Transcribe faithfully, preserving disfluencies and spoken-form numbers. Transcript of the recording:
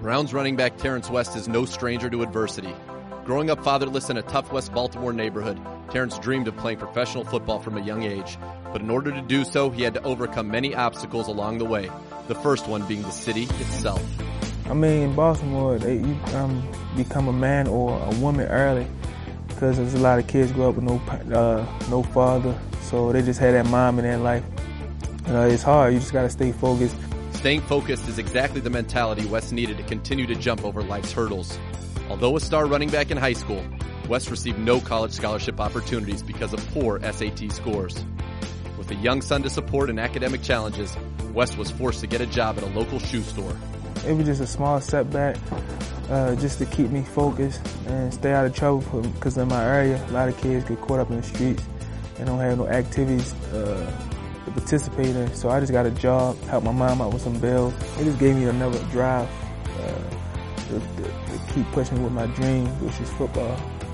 Browns running back Terrence West is no stranger to adversity. Growing up fatherless in a tough West Baltimore neighborhood, Terrence dreamed of playing professional football from a young age. But in order to do so, he had to overcome many obstacles along the way, the first one being the city itself. I mean, in Baltimore, they, you um, become a man or a woman early because there's a lot of kids grow up with no uh, no father, so they just had that mom in their life. Uh, it's hard. You just got to stay focused. Staying focused is exactly the mentality West needed to continue to jump over life's hurdles. Although a star running back in high school, West received no college scholarship opportunities because of poor S A T scores. With a young son to support and academic challenges, West was forced to get a job at a local shoe store. It was just a small setback, uh, just to keep me focused and stay out of trouble, because in my area, a lot of kids get caught up in the streets and don't have no activities uh, to participate in. So I just got a job, helped my mom out with some bills. It just gave me another drive uh, to, to, to keep pushing with my dream, which is football.